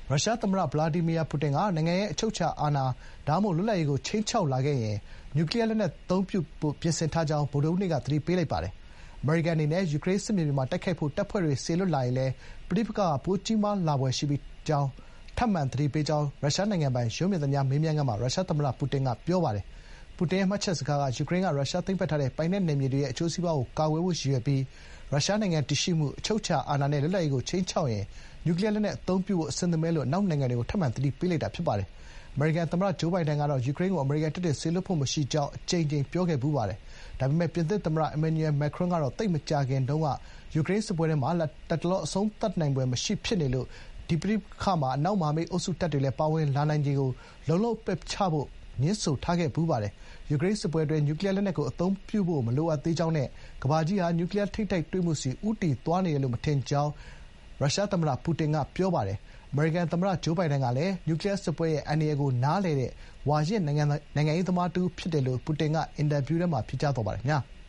ရုရှားသမ္မတ ဗလာဒီမီယာ ပူတင်က နိုင်ငံရဲ့ အချုပ်အခြာအာဏာ ဒါမှမဟုတ် လွတ်လပ်ရေးကို ခြိမ်းခြောက်လာခဲ့ရင် နျူကလီယားလက်နက် အသုံးပြုဖို့ ပြင်ဆင်ထားကြောင်း ဗုဒ္ဓဟူးနေ့က သတိပေးလိုက်ပါတယ်။ အမေရိကန်အနေနဲ့ ယူကရိန်းစစ်မြေပြင်မှာ တိုက်ခိုက်ဖို့ တပ်ဖွဲ့တွေ စေလွှတ်လာရင်လည်း ပဋိပက္ခက ပိုကြီးမားလာဖွယ်ရှိကြောင်း ထပ်မံ သတိပေးကြောင်း ရုရှားနိုင်ငံပိုင် ရုပ်မြင်သံကြားမေးမြန်းခန်းမှာ ရုရှားသမ္မတ ပူတင်က ပြောပါတယ်။ ပူတင်ရဲ့ မှတ်ချက်စကားက ယူကရိန်းက ရုရှားသိမ်းပိုက်ထားတဲ့ ပိုင်နက်နယ်မြေတွေရဲ့ အကျိုးစီးပွားကို ကာကွယ်ဖို့ ရည်ရွယ်ပြီး ရုရှားနိုင်ငံတည်ရှိမှု၊ အချုပ်အခြာအာဏာနဲ့ လွတ်လပ်ရေးကို ခြိမ်းခြောက်ရင် နျူကလီယားလက်နက် အသုံးပြုဖို့ အဆင်သင့်ပဲလို့ အနောက်နိုင်ငံတွေကို ထပ်မံ သတိပေးလိုက်တာ ဖြစ်ပါတယ်။ အမေရိကန်သမ္မတ ဂျိုးဘိုင်ဒန်ကတော့ ယူကရိန်းကို အမေရိကန်တပ်တွေ စေလွှတ်ဖို့ မရှိကြောင်း အကြိမ်ကြိမ် ပြောခဲ့ဖူးပါတယ်။ ဒါပေမဲ့ ပြင်သစ်သမ္မတ အီမန်နျူရယ် မက်ခရွန်ကတော့ သိပ်မကြာခင်တုန်းက ယူကရိန်းစစ်ပွဲမှာ လတ်တလော အဆုံးသတ်နိုင်ဖွယ်မရှိဖြစ်နေလို့ ဒီပဋိပက္ခမှာ အနောက်မဟာမိတ်အုပ်စုတပ်တွေလည်း ပါဝင်လာနိုင်ခြေကို လုံးလုံးပယ်ချဖို့ ငြင်းဆိုထားခဲ့ဖူးပါတယ်။ ယူကရိန်းစစ်ပွဲအတွင်း နျူကလီယားလက်နက်ကို အသုံးပြုဖို့ မလိုအပ်သေးကြောင်းနဲ့ ကမ္ဘာကြီးဟာ နျူကလီယား ထိပ်တိုက်တွေ့မှုဆီ ဦးတည်သွားနေတယ်လို့ မထင်ကြောင်း ရုရှားသမ္မတ ပူတင်က ပြောပါတယ်။ အမေရိကန်သမ္မတ ဂျိုးဘိုင်ဒန်ကလည်း နျူကလီယားစစ်ပွဲရဲ့ အန္တရာယ်ကို နားလည်တဲ့ ဝါရင့်နိုင်ငံရေးသမားတဦးဖြစ်တယ်လို့ ပူတင်က အင်တာဗျူးထဲမှာ ဖြေကြားသွားပါတယ်။